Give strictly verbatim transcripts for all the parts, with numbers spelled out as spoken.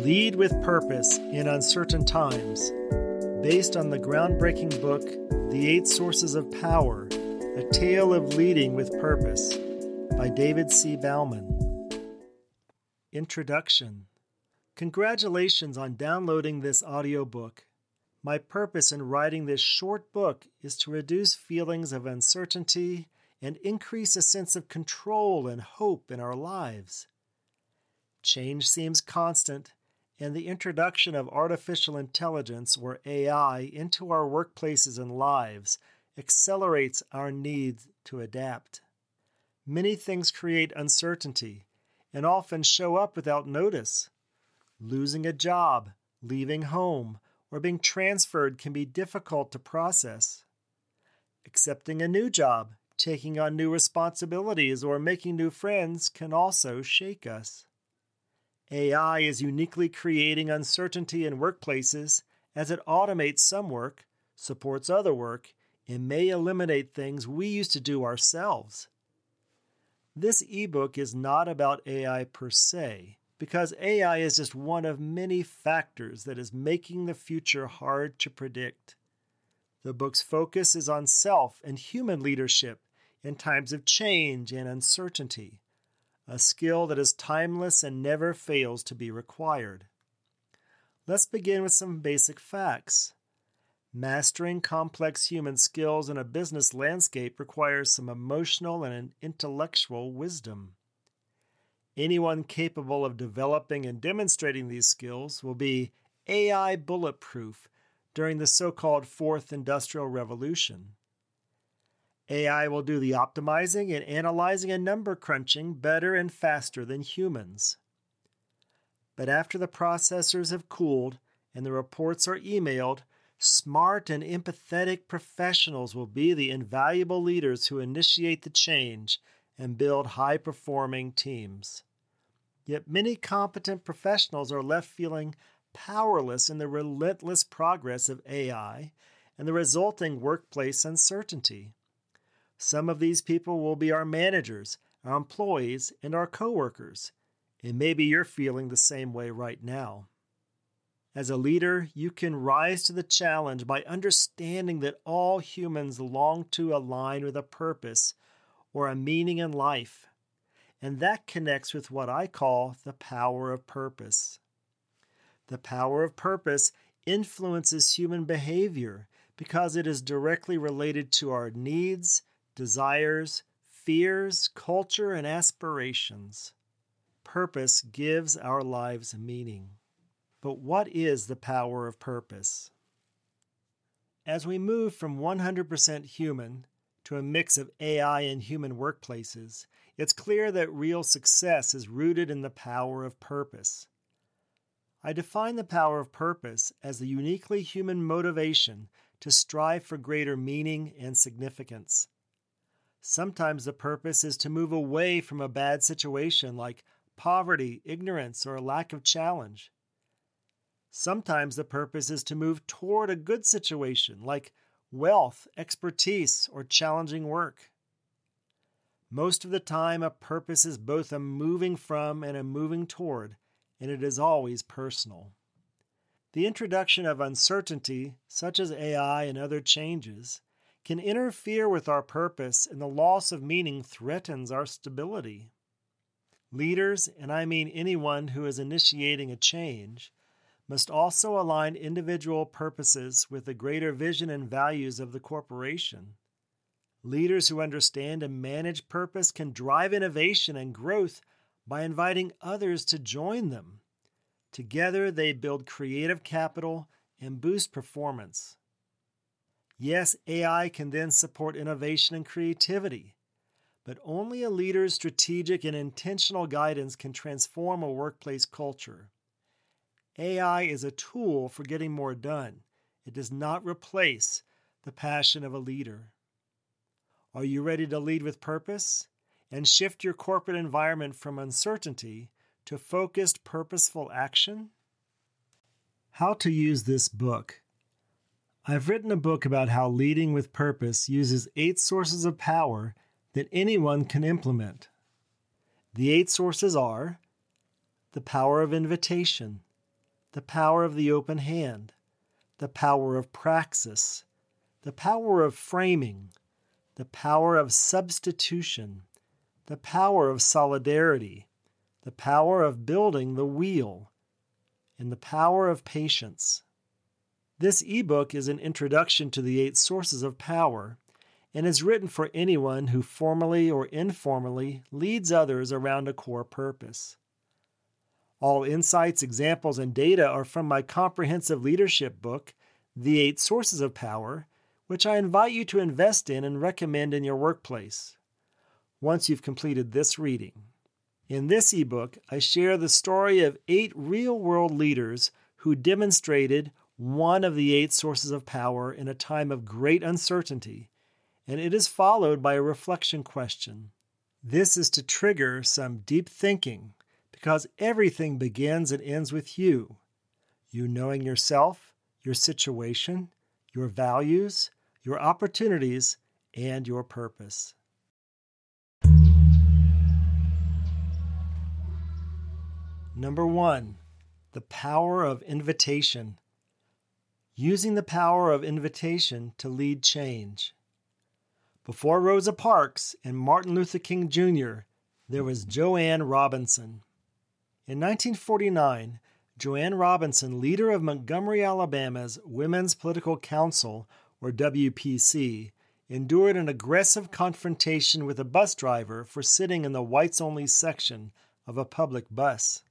Lead with Purpose in Uncertain Times, based on the groundbreaking book, The Eight Sources of Power, A Tale of Leading with Purpose, by David C. Bauman. Introduction. Congratulations on downloading this audiobook. My purpose in writing this short book is to reduce feelings of uncertainty and increase a sense of control and hope in our lives. Change seems constant, and the introduction of artificial intelligence, or A I, into our workplaces and lives accelerates our need to adapt. Many things create uncertainty and often show up without notice. Losing a job, leaving home, or being transferred can be difficult to process. Accepting a new job, taking on new responsibilities, or making new friends can also shake us. A I is uniquely creating uncertainty in workplaces as it automates some work, supports other work, and may eliminate things we used to do ourselves. This ebook is not about A I per se, because A I is just one of many factors that is making the future hard to predict. The book's focus is on self and human leadership in times of change and uncertainty, a skill that is timeless and never fails to be required. Let's begin with some basic facts. Mastering complex human skills in a business landscape requires some emotional and intellectual wisdom. Anyone capable of developing and demonstrating these skills will be A I bulletproof during the so-called Fourth Industrial Revolution. A I will do the optimizing and analyzing and number crunching better and faster than humans. But after the processors have cooled and the reports are emailed, smart and empathetic professionals will be the invaluable leaders who initiate the change and build high-performing teams. Yet many competent professionals are left feeling powerless in the relentless progress of A I and the resulting workplace uncertainty. Some of these people will be our managers, our employees, and our coworkers, and maybe you're feeling the same way right now. As a leader, you can rise to the challenge by understanding that all humans long to align with a purpose or a meaning in life, and that connects with what I call the power of purpose. The power of purpose influences human behavior because it is directly related to our needs, desires, fears, culture, and aspirations. Purpose gives our lives meaning. But what is the power of purpose? As we move from one hundred percent human to a mix of A I and human workplaces, it's clear that real success is rooted in the power of purpose. I define the power of purpose as the uniquely human motivation to strive for greater meaning and significance. Sometimes the purpose is to move away from a bad situation like poverty, ignorance, or a lack of challenge. Sometimes the purpose is to move toward a good situation like wealth, expertise, or challenging work. Most of the time, a purpose is both a moving from and a moving toward, and it is always personal. The introduction of uncertainty, such as A I and other changes, can interfere with our purpose, and the loss of meaning threatens our stability. Leaders, and I mean anyone who is initiating a change, must also align individual purposes with the greater vision and values of the corporation. Leaders who understand and manage purpose can drive innovation and growth by inviting others to join them. Together, they build creative capital and boost performance. Yes, A I can then support innovation and creativity, but only a leader's strategic and intentional guidance can transform a workplace culture. A I is a tool for getting more done. It does not replace the passion of a leader. Are you ready to lead with purpose and shift your corporate environment from uncertainty to focused, purposeful action? How to use this book. I've written a book about how leading with purpose uses eight sources of power that anyone can implement. The eight sources are the power of invitation, the power of the open hand, the power of praxis, the power of framing, the power of substitution, the power of solidarity, the power of building the wheel, and the power of patience. This ebook is an introduction to the eight sources of power and is written for anyone who formally or informally leads others around a core purpose. All insights, examples, and data are from my comprehensive leadership book, The Eight Sources of Power, which I invite you to invest in and recommend in your workplace once you've completed this reading. In this ebook, I share the story of eight real-world leaders who demonstrated one of the eight sources of power in a time of great uncertainty, and it is followed by a reflection question. This is to trigger some deep thinking, because everything begins and ends with you. You knowing yourself, your situation, your values, your opportunities, and your purpose. Number one, the power of invitation. Using the power of invitation to lead change. Before Rosa Parks and Martin Luther King Junior, there was Joanne Robinson. In nineteen forty-nine, Joanne Robinson, leader of Montgomery, Alabama's Women's Political Council, or W P C, endured an aggressive confrontation with a bus driver for sitting in the whites-only section of a public bus.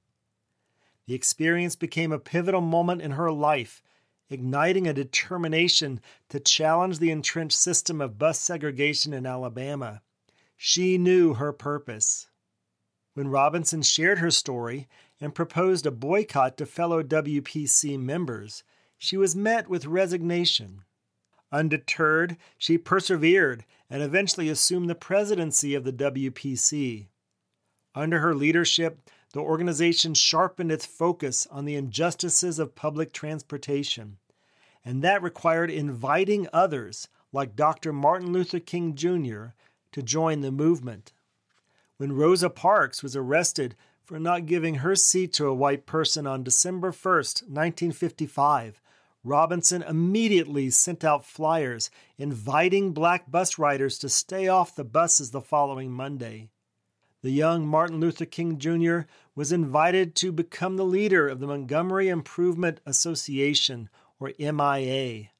The experience became a pivotal moment in her life, igniting a determination to challenge the entrenched system of bus segregation in Alabama. She knew her purpose. When Robinson shared her story and proposed a boycott to fellow W P C members, she was met with resignation. Undeterred, she persevered and eventually assumed the presidency of the W P C. Under her leadership, the organization sharpened its focus on the injustices of public transportation, and that required inviting others, like Doctor Martin Luther King Junior, to join the movement. When Rosa Parks was arrested for not giving her seat to a white person on December first, nineteen fifty-five, Robinson immediately sent out flyers inviting black bus riders to stay off the buses the following Monday. The young Martin Luther King Junior was invited to become the leader of the Montgomery Improvement Association, or M I A.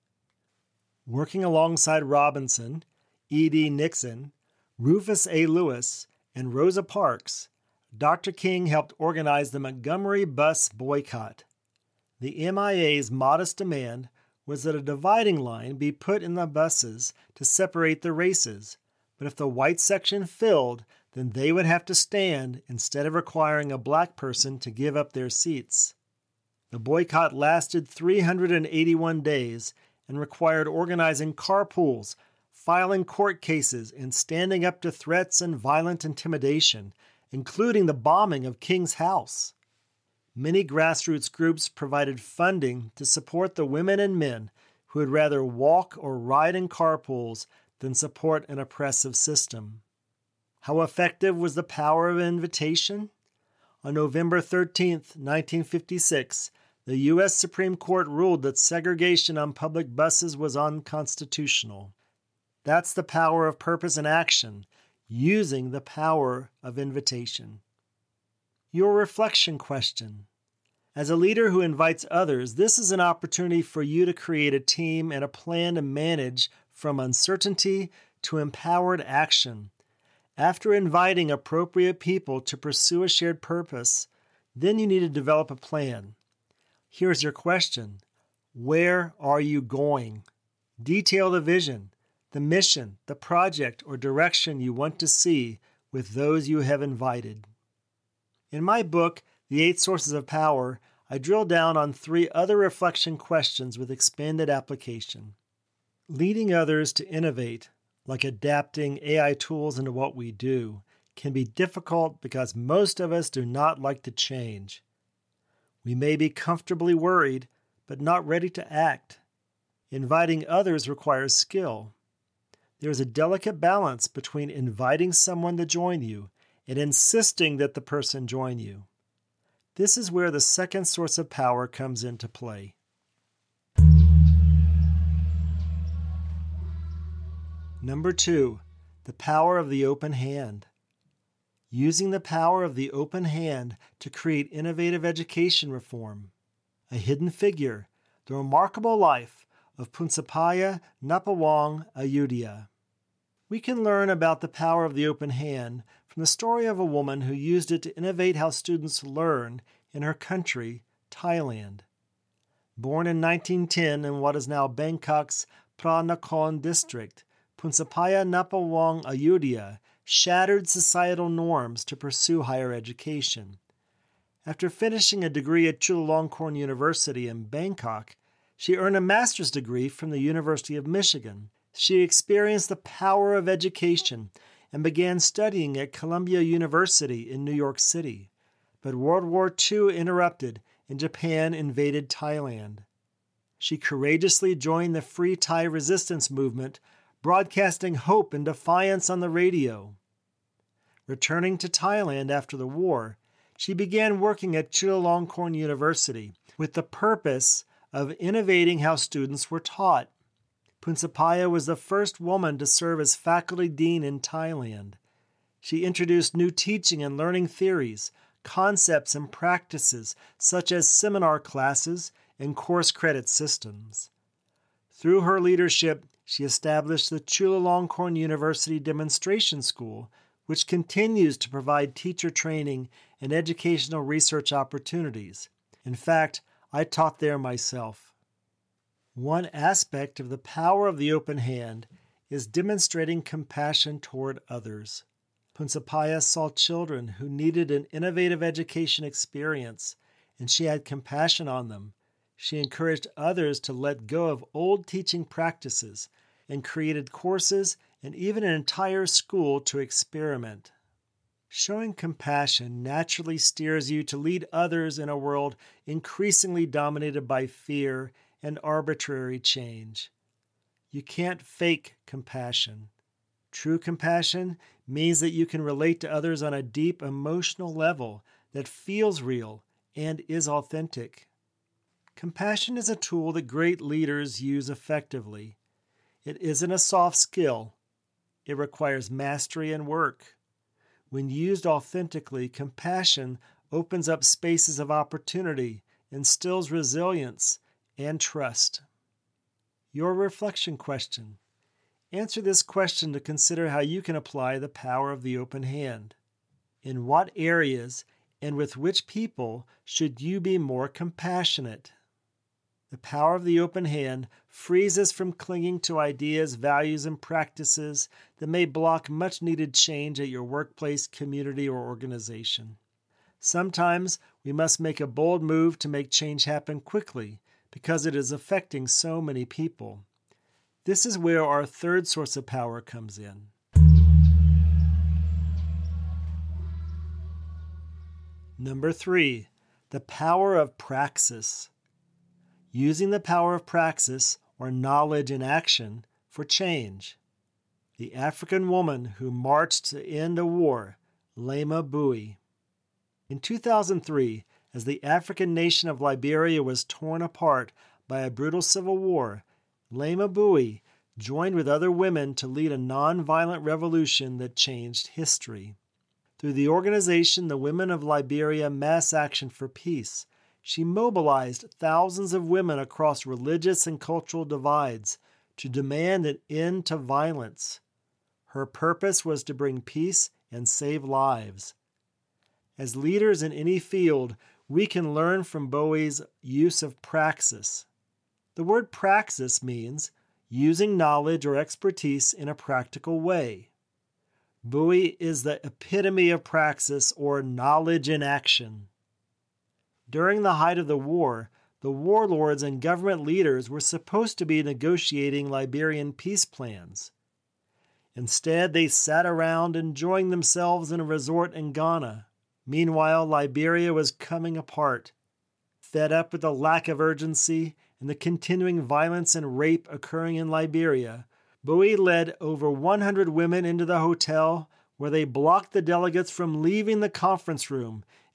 Working alongside Robinson, E D Nixon, Rufus A. Lewis, and Rosa Parks, Doctor King helped organize the Montgomery bus boycott. The M I A's modest demand was that a dividing line be put in the buses to separate the races, but if the white section filled, then they would have to stand instead of requiring a black person to give up their seats. The boycott lasted three hundred eighty-one days and required organizing carpools, filing court cases, and standing up to threats and violent intimidation, including the bombing of King's house. Many grassroots groups provided funding to support the women and men who would rather walk or ride in carpools than support an oppressive system. How effective was the power of invitation? On November thirteenth, nineteen fifty-six, the U S Supreme Court ruled that segregation on public buses was unconstitutional. That's the power of purpose and action, using the power of invitation. Your reflection question. As a leader who invites others, this is an opportunity for you to create a team and a plan to manage from uncertainty to empowered action. After inviting appropriate people to pursue a shared purpose, then you need to develop a plan. Here's your question. Where are you going? Detail the vision, the mission, the project, or direction you want to see with those you have invited. In my book, The Eight Sources of Power, I drill down on three other reflection questions with expanded application. Leading others to innovate, like adapting A I tools into what we do, can be difficult because most of us do not like to change. We may be comfortably worried, but not ready to act. Inviting others requires skill. There is a delicate balance between inviting someone to join you and insisting that the person join you. This is where the second source of power comes into play. Number two, the power of the open hand. Using the power of the open hand to create innovative education reform. A hidden figure, the remarkable life of Punsapaya Napawong Ayodhya. We can learn about the power of the open hand from the story of a woman who used it to innovate how students learn in her country, Thailand. Born in nineteen ten in what is now Bangkok's Phra Nakhon district, Punsapaya Napawong Ayodhya shattered societal norms to pursue higher education. After finishing a degree at Chulalongkorn University in Bangkok, she earned a master's degree from the University of Michigan. She experienced the power of education and began studying at Columbia University in New York City. But World War Two interrupted and Japan invaded Thailand. She courageously joined the Free Thai resistance movement, broadcasting hope and defiance on the radio. Returning to Thailand after the war, she began working at Chulalongkorn University with the purpose of innovating how students were taught. Punsapaya was the first woman to serve as faculty dean in Thailand. She introduced new teaching and learning theories, concepts and practices such as seminar classes and course credit systems. Through her leadership, she established the Chulalongkorn University Demonstration School, which continues to provide teacher training and educational research opportunities. In fact, I taught there myself. One aspect of the power of the open hand is demonstrating compassion toward others. Punsapaya saw children who needed an innovative education experience, and she had compassion on them. She encouraged others to let go of old teaching practices and created courses and even an entire school to experiment. Showing compassion naturally steers you to lead others in a world increasingly dominated by fear and arbitrary change. You can't fake compassion. True compassion means that you can relate to others on a deep emotional level that feels real and is authentic. Compassion is a tool that great leaders use effectively. It isn't a soft skill. It requires mastery and work. When used authentically, compassion opens up spaces of opportunity, instills resilience, and trust. Your reflection question. Answer this question to consider how you can apply the power of the open hand. In what areas and with which people should you be more compassionate? The power of the open hand frees us from clinging to ideas, values, and practices that may block much-needed change at your workplace, community, or organization. Sometimes we must make a bold move to make change happen quickly because it is affecting so many people. This is where our third source of power comes in. Number three, the power of praxis. Using the power of praxis, or knowledge in action, for change. The African woman who marched to end a war, Lema Bowie. In two thousand three, as the African nation of Liberia was torn apart by a brutal civil war, Lema Bowie joined with other women to lead a nonviolent revolution that changed history. Through the organization the Women of Liberia Mass Action for Peace, she mobilized thousands of women across religious and cultural divides to demand an end to violence. Her purpose was to bring peace and save lives. As leaders in any field, we can learn from Bowie's use of praxis. The word praxis means using knowledge or expertise in a practical way. Bowie is the epitome of praxis, or knowledge in action. During the height of the war, the warlords and government leaders were supposed to be negotiating Liberian peace plans. Instead, they sat around enjoying themselves in a resort in Ghana. Meanwhile, Liberia was coming apart. Fed up with the lack of urgency and the continuing violence and rape occurring in Liberia, Bowie led over one hundred women into the hotel where they blocked the delegates from leaving the conference room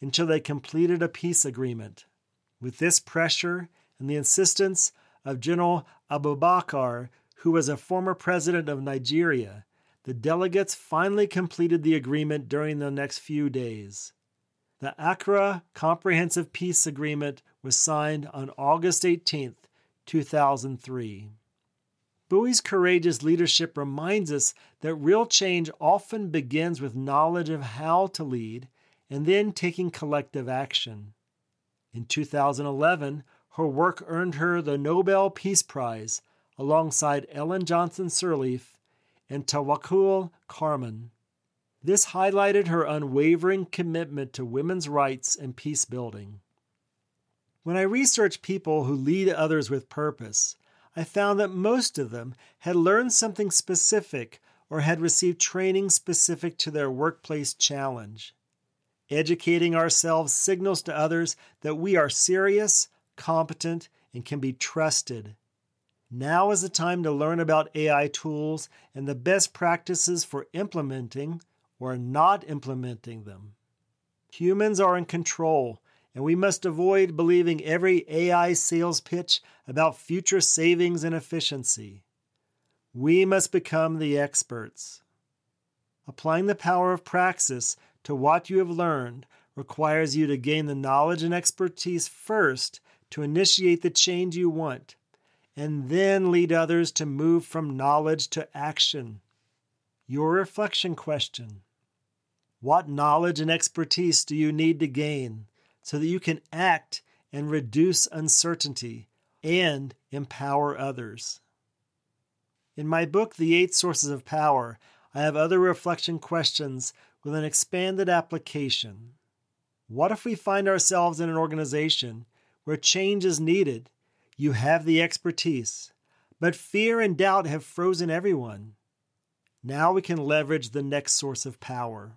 until they completed a peace agreement. With this pressure and the insistence of General Abubakar, who was a former president of Nigeria, the delegates finally completed the agreement during the next few days. The Accra Comprehensive Peace Agreement was signed on August eighteenth, two thousand three. Bowie's courageous leadership reminds us that real change often begins with knowledge of how to lead and then taking collective action. In two thousand eleven, her work earned her the Nobel Peace Prize alongside Ellen Johnson Sirleaf and Tawakkol Karman. This highlighted her unwavering commitment to women's rights and peace building. When I researched people who lead others with purpose, I found that most of them had learned something specific or had received training specific to their workplace challenge. Educating ourselves signals to others that we are serious, competent, and can be trusted. Now is the time to learn about A I tools and the best practices for implementing or not implementing them. Humans are in control, and we must avoid believing every A I sales pitch about future savings and efficiency. We must become the experts. Applying the power of praxis to what you have learned requires you to gain the knowledge and expertise first to initiate the change you want, and then lead others to move from knowledge to action. Your reflection question: what knowledge and expertise do you need to gain so that you can act and reduce uncertainty and empower others? In my book, The Eight Sources of Power, I have other reflection questions with an expanded application. What if we find ourselves in an organization where change is needed? You have the expertise, but fear and doubt have frozen everyone. Now we can leverage the next source of power.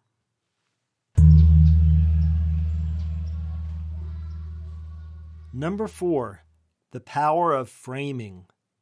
Number four, the power of framing.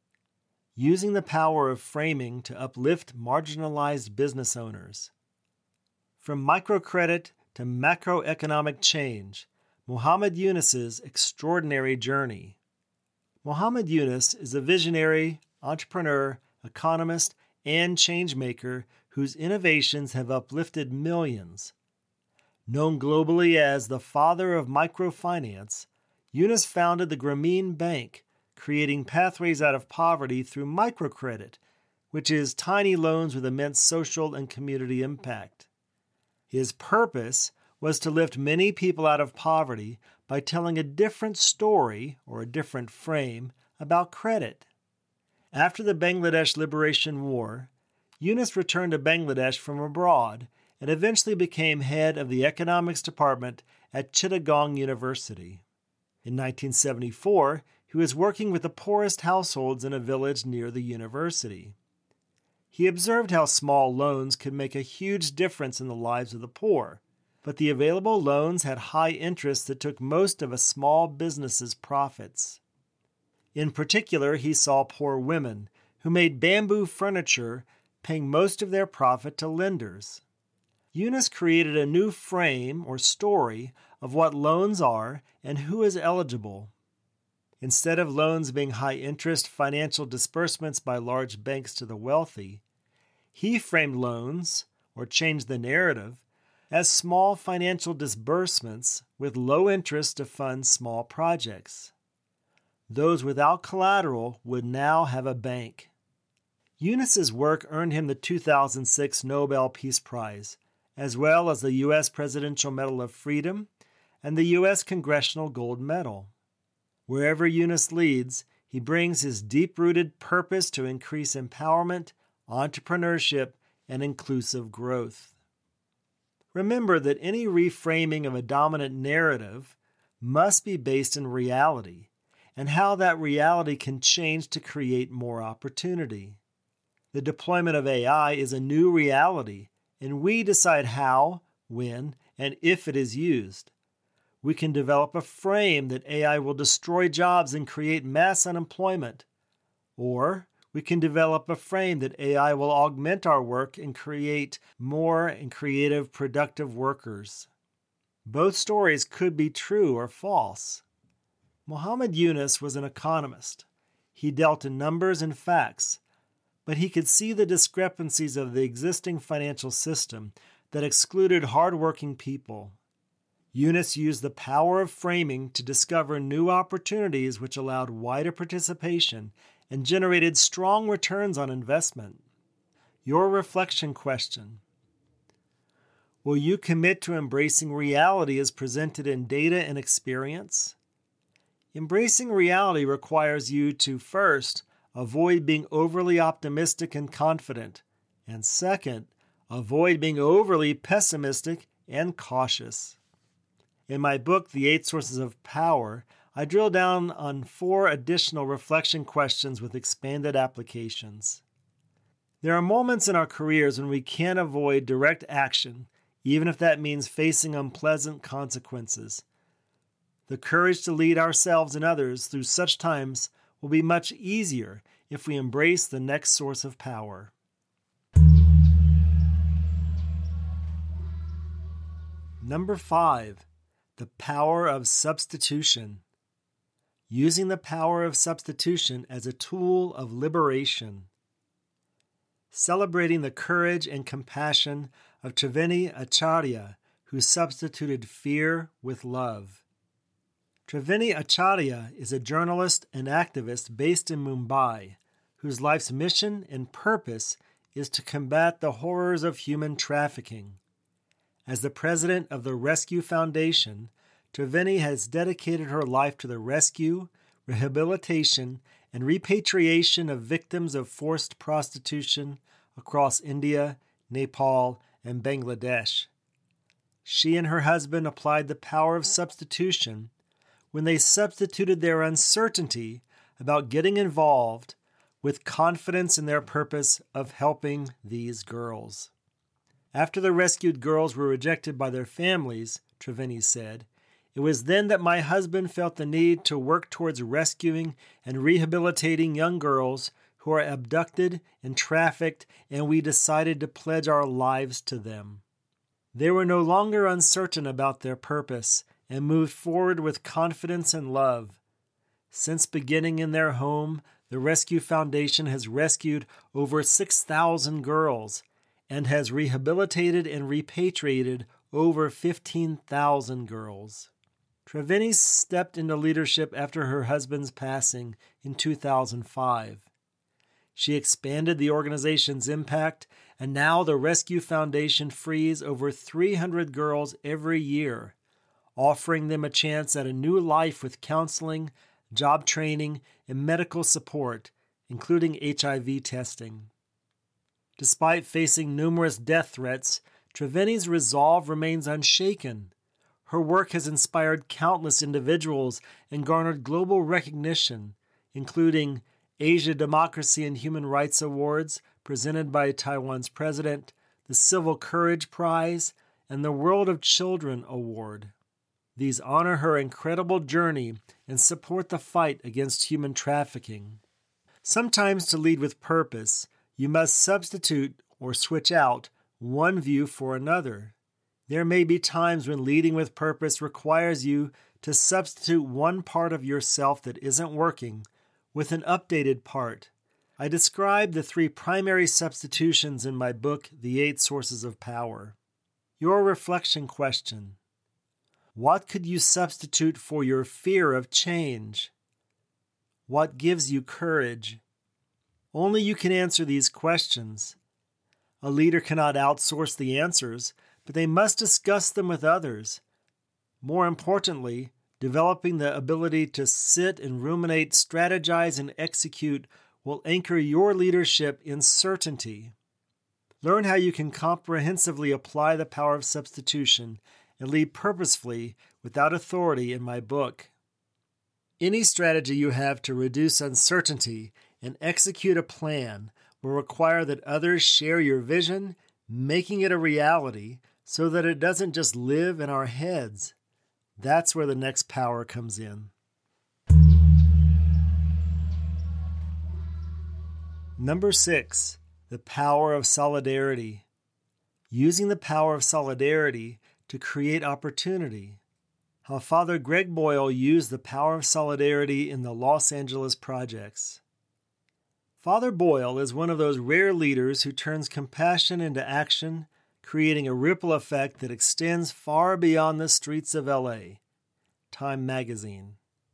Using the power of framing to uplift marginalized business owners. From microcredit to macroeconomic change, Muhammad Yunus's extraordinary journey. Muhammad Yunus is a visionary, entrepreneur, economist, and changemaker whose innovations have uplifted millions. Known globally as the father of microfinance, Yunus founded the Grameen Bank, creating pathways out of poverty through microcredit, which is tiny loans with immense social and community impact. His purpose was to lift many people out of poverty by telling a different story or a different frame about credit. After the Bangladesh Liberation War, Yunus returned to Bangladesh from abroad and eventually became head of the economics department at Chittagong University. In nineteen seventy-four, he was working with the poorest households in a village near the university. He observed how small loans could make a huge difference in the lives of the poor, but the available loans had high interest that took most of a small business's profits. In particular, he saw poor women who made bamboo furniture paying most of their profit to lenders. Yunus created a new frame or story of what loans are and who is eligible. Instead of loans being high-interest financial disbursements by large banks to the wealthy, he framed loans, or changed the narrative, as small financial disbursements with low interest to fund small projects. Those without collateral would now have a bank. Yunus's work earned him the two thousand six Nobel Peace Prize, as well as the U S Presidential Medal of Freedom and the U S Congressional Gold Medal. Wherever Yunus leads, he brings his deep-rooted purpose to increase empowerment, entrepreneurship, and inclusive growth. Remember that any reframing of a dominant narrative must be based in reality, and how that reality can change to create more opportunity. The deployment of A I is a new reality, and we decide how, when, and if it is used. We can develop a frame that A I will destroy jobs and create mass unemployment, or we can develop a frame that A I will augment our work and create more and creative, productive workers. Both stories could be true or false. Muhammad Yunus was an economist. He dealt in numbers and facts, but he could see the discrepancies of the existing financial system that excluded hardworking people. Yunus used the power of framing to discover new opportunities which allowed wider participation and generated strong returns on investment. Your reflection question: will you commit to embracing reality as presented in data and experience? Embracing reality requires you to, first, avoid being overly optimistic and confident, and second, avoid being overly pessimistic and cautious. In my book, The Eight Sources of Power, I drill down on four additional reflection questions with expanded applications. There are moments in our careers when we can't avoid direct action, even if that means facing unpleasant consequences. The courage to lead ourselves and others through such times will be much easier if we embrace the next source of power. Number five, the power of substitution. Using the power of substitution as a tool of liberation. Celebrating the courage and compassion of Triveni Acharya, who substituted fear with love. Triveni Acharya is a journalist and activist based in Mumbai, whose life's mission and purpose is to combat the horrors of human trafficking. As the president of the Rescue Foundation, Triveni has dedicated her life to the rescue, rehabilitation, and repatriation of victims of forced prostitution across India, Nepal, and Bangladesh. She and her husband applied the power of substitution when they substituted their uncertainty about getting involved with confidence in their purpose of helping these girls. After the rescued girls were rejected by their families, Triveni said, "It was then that my husband felt the need to work towards rescuing and rehabilitating young girls who are abducted and trafficked, and we decided to pledge our lives to them." They were no longer uncertain about their purpose and moved forward with confidence and love. Since beginning in their home, the Rescue Foundation has rescued over six thousand girls and has rehabilitated and repatriated over fifteen thousand girls. Triveni stepped into leadership after her husband's passing in two thousand five. She expanded the organization's impact, and now the Rescue Foundation frees over three hundred girls every year, offering them a chance at a new life with counseling, job training, and medical support, including H I V testing. Despite facing numerous death threats, Triveni's resolve remains unshaken. Her work has inspired countless individuals and garnered global recognition, including Asia Democracy and Human Rights Awards presented by Taiwan's president, the Civil Courage Prize, and the World of Children Award. These honor her incredible journey and support the fight against human trafficking. Sometimes to lead with purpose, you must substitute or switch out one view for another. There may be times when leading with purpose requires you to substitute one part of yourself that isn't working with an updated part. I describe the three primary substitutions in my book, The Eight Sources of Power. Your reflection question: what could you substitute for your fear of change? What gives you courage? Only you can answer these questions. A leader cannot outsource the answers, but they must discuss them with others. More importantly, developing the ability to sit and ruminate, strategize, and execute will anchor your leadership in certainty. Learn how you can comprehensively apply the power of substitution and lead purposefully without authority in my book. Any strategy you have to reduce uncertainty and execute a plan will require that others share your vision, making it a reality so that it doesn't just live in our heads. That's where the next power comes in. Number six, the power of solidarity. Using the power of solidarity, to create opportunity. How Father Greg Boyle used the power of solidarity in the Los Angeles projects. Father Boyle is one of those rare leaders who turns compassion into action, creating a ripple effect that extends far beyond the streets of L A. Time Magazine.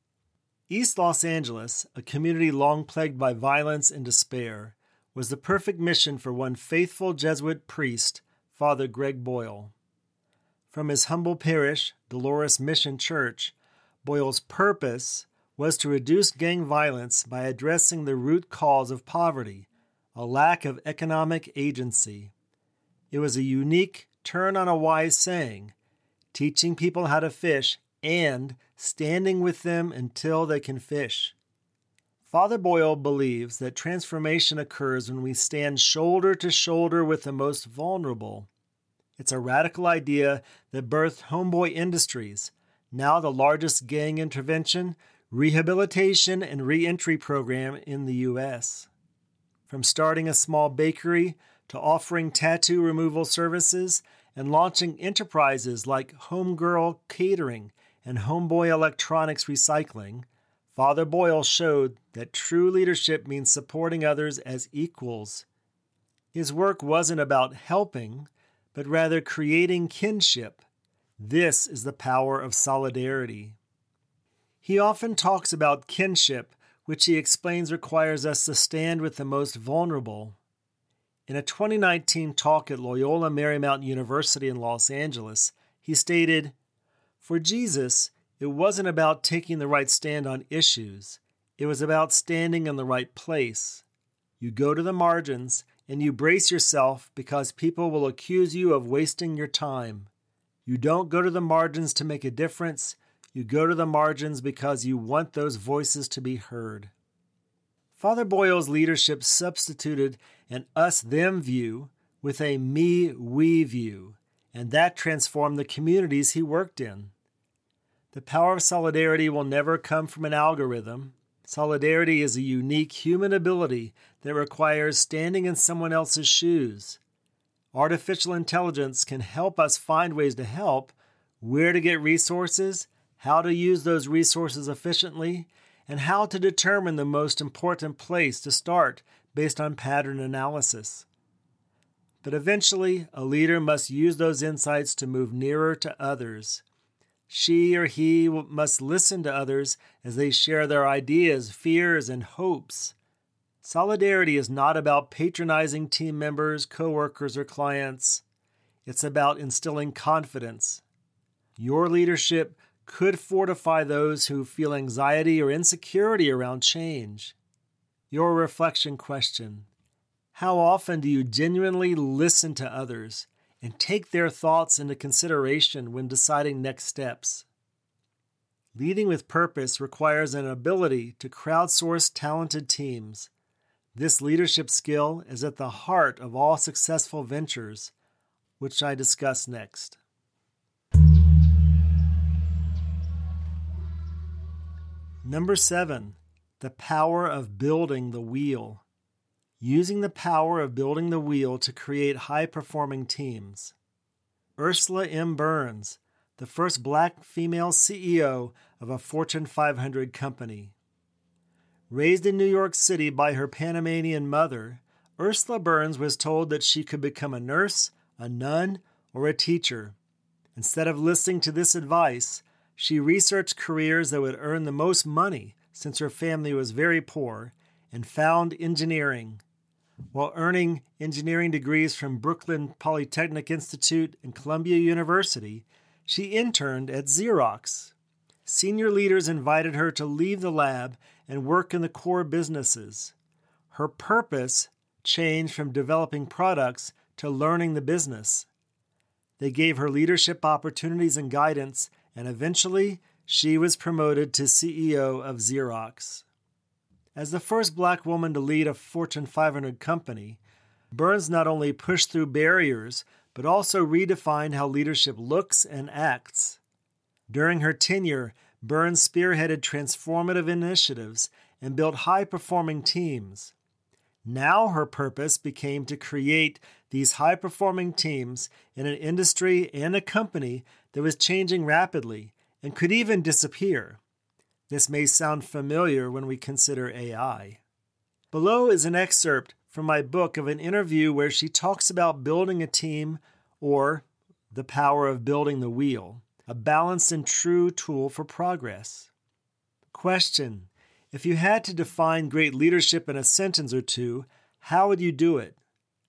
East Los Angeles, a community long plagued by violence and despair, was the perfect mission for one faithful Jesuit priest, Father Greg Boyle. From his humble parish, Dolores Mission Church, Boyle's purpose was to reduce gang violence by addressing the root cause of poverty, a lack of economic agency. It was a unique turn on a wise saying, teaching people how to fish and standing with them until they can fish. Father Boyle believes that transformation occurs when we stand shoulder to shoulder with the most vulnerable. It's a radical idea that birthed Homeboy Industries, now the largest gang intervention, rehabilitation, and reentry program in the U S. From starting a small bakery to offering tattoo removal services and launching enterprises like Homegirl Catering and Homeboy Electronics Recycling, Father Boyle showed that true leadership means supporting others as equals. His work wasn't about helping, but rather creating kinship. This is the power of solidarity. He often talks about kinship, which he explains requires us to stand with the most vulnerable. In a twenty nineteen talk at Loyola Marymount University in Los Angeles, he stated, "For Jesus, it wasn't about taking the right stand on issues. It was about standing in the right place. You go to the margins and you brace yourself because people will accuse you of wasting your time. You don't go to the margins to make a difference. You go to the margins because you want those voices to be heard." Father Boyle's leadership substituted an us-them view with a me-we view, and that transformed the communities he worked in. The power of solidarity will never come from an algorithm. Solidarity is a unique human ability that requires standing in someone else's shoes. Artificial intelligence can help us find ways to help, where to get resources, how to use those resources efficiently, and how to determine the most important place to start based on pattern analysis. But eventually, a leader must use those insights to move nearer to others. She or he must listen to others as they share their ideas, fears, and hopes. Solidarity is not about patronizing team members, coworkers, or clients. It's about instilling confidence. Your leadership could fortify those who feel anxiety or insecurity around change. Your reflection question: how often do you genuinely listen to others and take their thoughts into consideration when deciding next steps? Leading with purpose requires an ability to crowdsource talented teams. This leadership skill is at the heart of all successful ventures, which I discuss next. Number seven, the power of building the wheel. Using the power of building the wheel to create high-performing teams. Ursula M. Burns, the first black female C E O of a Fortune five hundred company. Raised in New York City by her Panamanian mother, Ursula Burns was told that she could become a nurse, a nun, or a teacher. Instead of listening to this advice, she researched careers that would earn the most money since her family was very poor and found engineering. While earning engineering degrees from Brooklyn Polytechnic Institute and Columbia University, she interned at Xerox. Senior leaders invited her to leave the lab and work in the core businesses. Her purpose changed from developing products to learning the business. They gave her leadership opportunities and guidance, and eventually she was promoted to C E O of Xerox. As the first black woman to lead a Fortune five hundred company, Burns not only pushed through barriers, but also redefined how leadership looks and acts. During her tenure, Burns spearheaded transformative initiatives and built high-performing teams. Now her purpose became to create these high-performing teams in an industry and a company that was changing rapidly and could even disappear. This may sound familiar when we consider A I. Below is an excerpt from my book of an interview where she talks about building a team, or the power of building the wheel, a balanced and true tool for progress. Question: if you had to define great leadership in a sentence or two, how would you do it?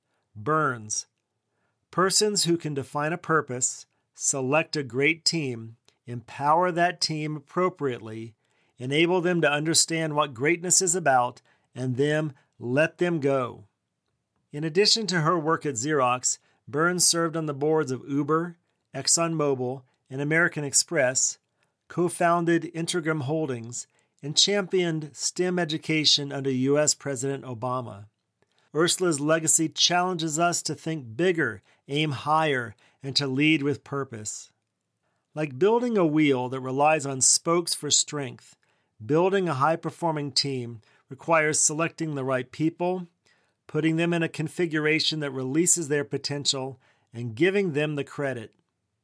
Burns: persons who can define a purpose, select a great team, empower that team appropriately, enable them to understand what greatness is about, and then let them go. In addition to her work at Xerox, Burns served on the boards of Uber, ExxonMobil, and American Express, co-founded Intragram Holdings, and championed STEM education under U S President Obama. Ursula's legacy challenges us to think bigger, aim higher, and to lead with purpose. Like building a wheel that relies on spokes for strength, building a high-performing team requires selecting the right people, putting them in a configuration that releases their potential, and giving them the credit.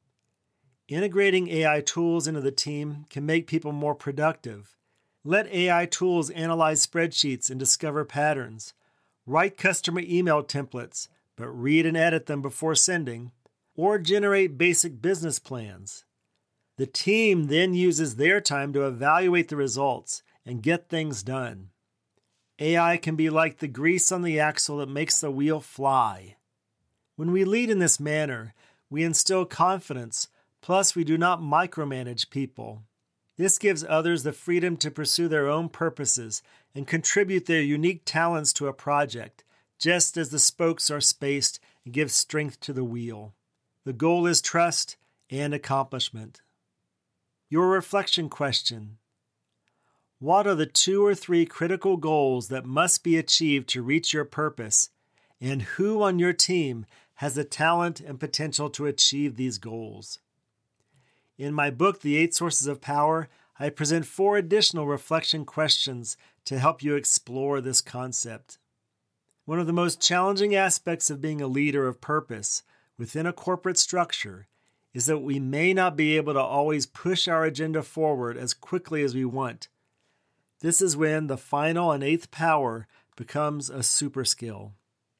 Integrating A I tools into the team can make people more productive. Let A I tools analyze spreadsheets and discover patterns. Write customer email templates, but read and edit them before sending, or generate basic business plans. The team then uses their time to evaluate the results and get things done. A I can be like the grease on the axle that makes the wheel fly. When we lead in this manner, we instill confidence, plus we do not micromanage people. This gives others the freedom to pursue their own purposes and contribute their unique talents to a project, just as the spokes are spaced and give strength to the wheel. The goal is trust and accomplishment. Your reflection question: what are the two or three critical goals that must be achieved to reach your purpose, and who on your team has the talent and potential to achieve these goals? In my book, The Eight Sources of Power, I present four additional reflection questions to help you explore this concept. One of the most challenging aspects of being a leader of purpose within a corporate structure is that we may not be able to always push our agenda forward as quickly as we want. This is when the final and eighth power becomes a super skill.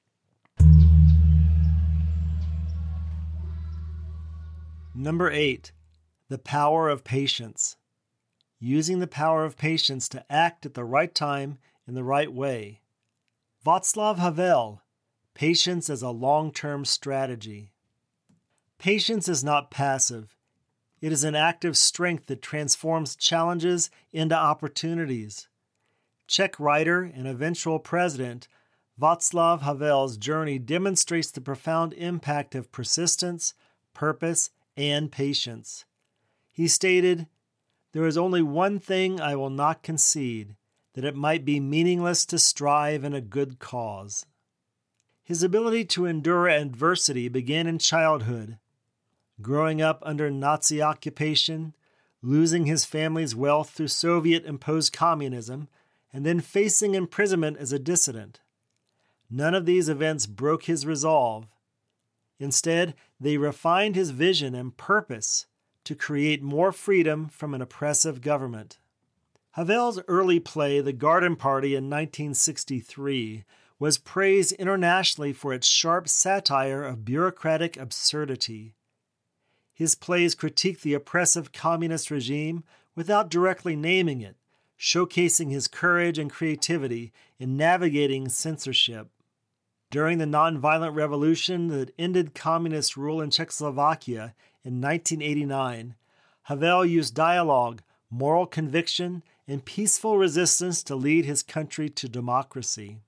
Number eight, the power of patience. Using the power of patience to act at the right time in the right way. Václav Havel, Patience as a Long-Term Strategy. Patience is not passive. It is an active strength that transforms challenges into opportunities. Czech writer and eventual president Václav Havel's journey demonstrates the profound impact of persistence, purpose, and patience. He stated, "There is only one thing I will not concede, that it might be meaningless to strive in a good cause." His ability to endure adversity began in childhood. Growing up under Nazi occupation, losing his family's wealth through Soviet-imposed communism, and then facing imprisonment as a dissident. None of these events broke his resolve. Instead, they refined his vision and purpose to create more freedom from an oppressive government. Havel's early play, The Garden Party in nineteen sixty-three, was praised internationally for its sharp satire of bureaucratic absurdity. His plays critique the oppressive communist regime without directly naming it, showcasing his courage and creativity in navigating censorship. During the nonviolent revolution that ended communist rule in Czechoslovakia in nineteen eighty-nine, Havel used dialogue, moral conviction, and peaceful resistance to lead his country to democracy.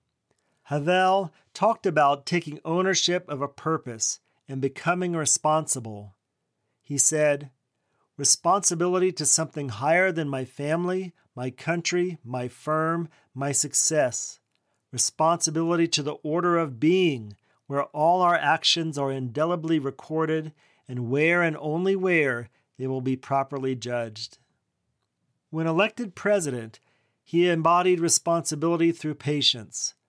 Havel talked about taking ownership of a purpose and becoming responsible. He said, "Responsibility to something higher than my family, my country, my firm, my success. Responsibility to the order of being, where all our actions are indelibly recorded and where and only where they will be properly judged." When elected president, he embodied responsibility through patience.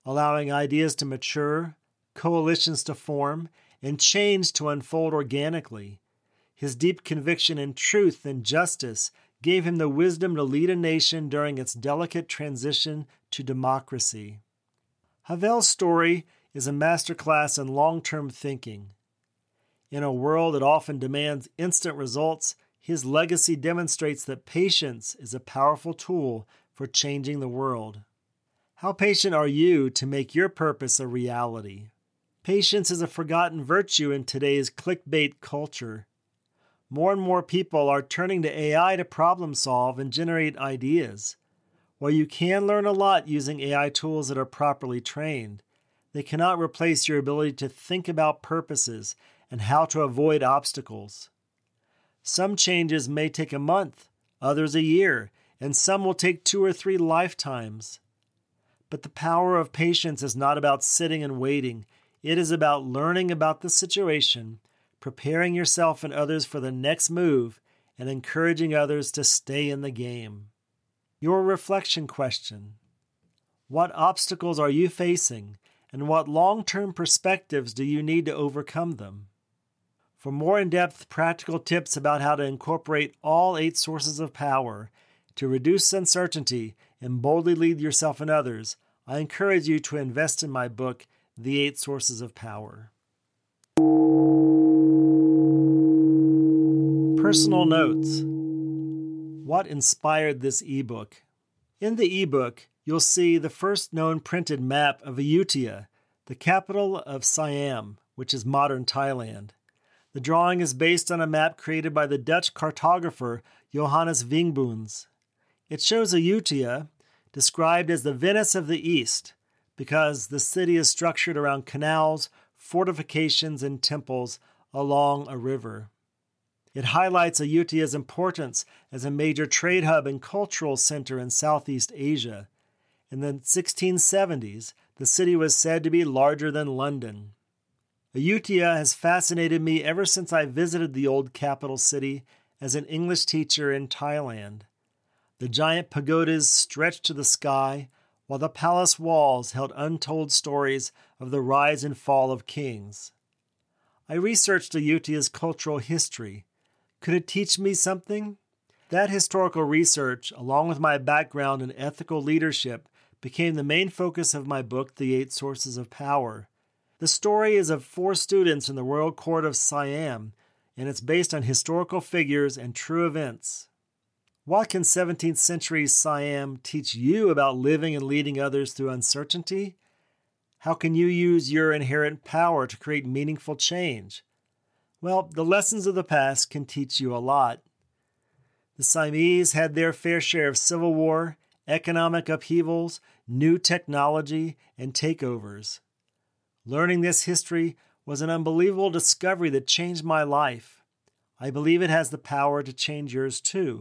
allowing ideas to mature, coalitions to form, and change to unfold organically. His deep conviction in truth and justice gave him the wisdom to lead a nation during its delicate transition to democracy. Havel's story is a masterclass in long-term thinking. In a world that often demands instant results, his legacy demonstrates that patience is a powerful tool for changing the world. How patient are you to make your purpose a reality? Patience is a forgotten virtue in today's clickbait culture. More and more people are turning to A I to problem solve and generate ideas. While you can learn a lot using A I tools that are properly trained, they cannot replace your ability to think about purposes and how to avoid obstacles. Some changes may take a month, others a year, and some will take two or three lifetimes. But the power of patience is not about sitting and waiting. It is about learning about the situation, preparing yourself and others for the next move, and encouraging others to stay in the game. Your reflection question: what obstacles are you facing, and what long-term perspectives do you need to overcome them? For more in-depth practical tips about how to incorporate all eight sources of power to reduce uncertainty and boldly lead yourself and others, I encourage you to invest in my book, The Eight Sources of Power. Personal notes. What inspired this ebook? In the ebook, you'll see the first known printed map of Ayutthaya, the capital of Siam, which is modern Thailand. The drawing is based on a map created by the Dutch cartographer Johannes Vingboons. It shows Ayutthaya described as the Venice of the East because the city is structured around canals, fortifications, and temples along a river. It highlights Ayutthaya's importance as a major trade hub and cultural center in Southeast Asia. In the sixteen seventies, the city was said to be larger than London. Ayutthaya has fascinated me ever since I visited the old capital city as an English teacher in Thailand. The giant pagodas stretched to the sky, while the palace walls held untold stories of the rise and fall of kings. I researched Ayutthaya's cultural history. Could it teach me something? That historical research, along with my background in ethical leadership, became the main focus of my book, The Eight Sources of Power. The story is of four students in the royal court of Siam, and it's based on historical figures and true events. What can seventeenth century Siam teach you about living and leading others through uncertainty? How can you use your inherent power to create meaningful change? Well, the lessons of the past can teach you a lot. The Siamese had their fair share of civil war, economic upheavals, new technology, and takeovers. Learning this history was an unbelievable discovery that changed my life. I believe it has the power to change yours too.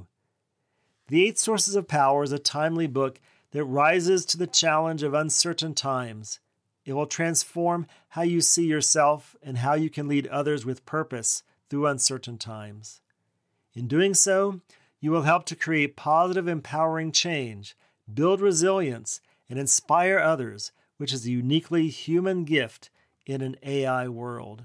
The Eight Sources of Power is a timely book that rises to the challenge of uncertain times. It will transform how you see yourself and how you can lead others with purpose through uncertain times. In doing so, you will help to create positive, empowering change, build resilience, and inspire others, which is a uniquely human gift in an A I world.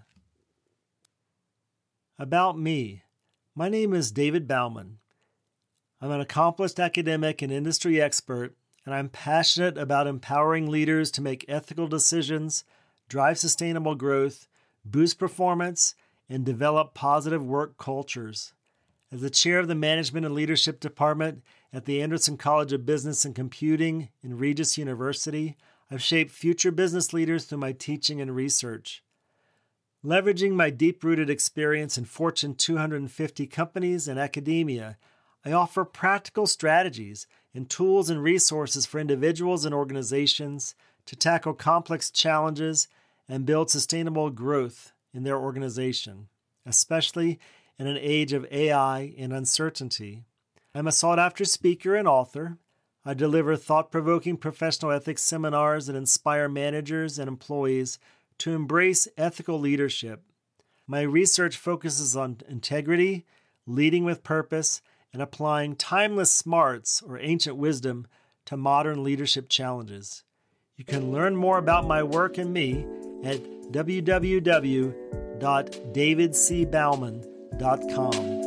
About me. My name is David Bauman. I'm an accomplished academic and industry expert, and I'm passionate about empowering leaders to make ethical decisions, drive sustainable growth, boost performance, and develop positive work cultures. As the chair of the Management and Leadership Department at the Anderson College of Business and Computing in Regis University, I've shaped future business leaders through my teaching and research. Leveraging my deep-rooted experience in Fortune two hundred fifty companies and academia, I offer practical strategies and tools and resources for individuals and organizations to tackle complex challenges and build sustainable growth in their organization, especially in an age of A I and uncertainty. I'm a sought-after speaker and author. I deliver thought-provoking professional ethics seminars that inspire managers and employees to embrace ethical leadership. My research focuses on integrity, leading with purpose, and applying timeless smarts or ancient wisdom to modern leadership challenges. You can learn more about my work and me at w w w dot david c bauman dot com.